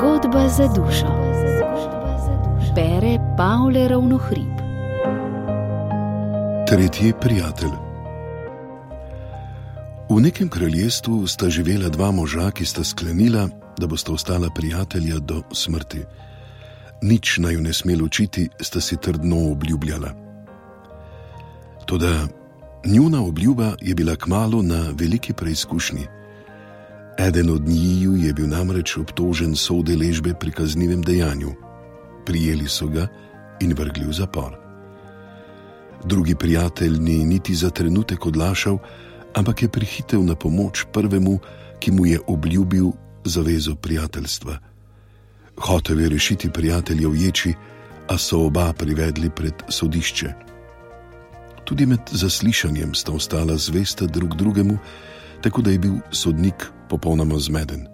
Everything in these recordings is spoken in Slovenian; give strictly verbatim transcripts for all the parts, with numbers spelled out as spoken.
Zgodba za dušo. Bere Pavle Ravnohrib. Tretji prijatelj. V nekem kraljestvu sta živela dva moža, ki sta sklenila, da bosta ostala prijatelja do smrti. Nič naju ne sme ločiti, sta si trdno obljubljala. Toda njuna obljuba je bila kmalu na veliki preizkušnji. Eden od njiju je bil namreč obtožen soudeležbe pri kaznivem dejanju. Prijeli so ga in vrgli v zapor. Drugi prijatelj ni niti za trenutek odlašal, ampak je prihitev na pomoč prvemu, ki mu je obljubil zavezo prijateljstva. Hotel je rešiti prijatelja v ječi, a so oba privedli pred sodišče. Tudi med zaslišanjem sta ostala zvesta drug drugemu, tako da je bil sodnik popolnoma zmeden.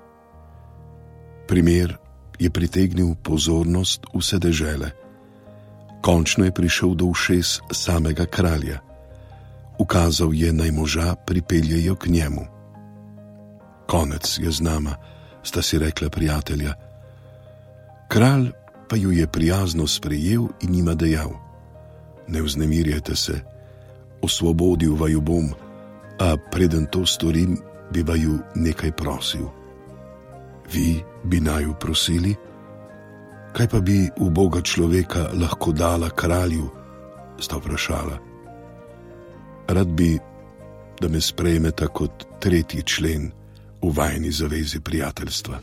Primer je pritegnil pozornost vse dežele. Končno je prišel do ušes samega kralja. Ukazal je, naj moža pripeljejo k njemu. Konec je z nama, sta si rekla prijatelja. Kralj pa ju je prijazno sprejel in jima dejal: ne vznemirjajte se, osvobodil vaju bom, a preden to storim, bi vaju nekaj prosil. Vi bi naju prosili? Kaj pa bi uboga človeka lahko dala kralju? Sta vprašala. Rad bi, da me sprejmeta kot tretji člen v vajini zavezi prijateljstva.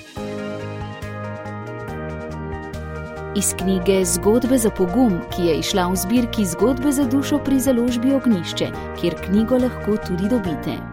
Iz knjige Zgodbe za pogum, ki je izšla v zbirki Zgodbe za dušo pri založbi Ognjišče, kjer knjigo lahko tudi dobite.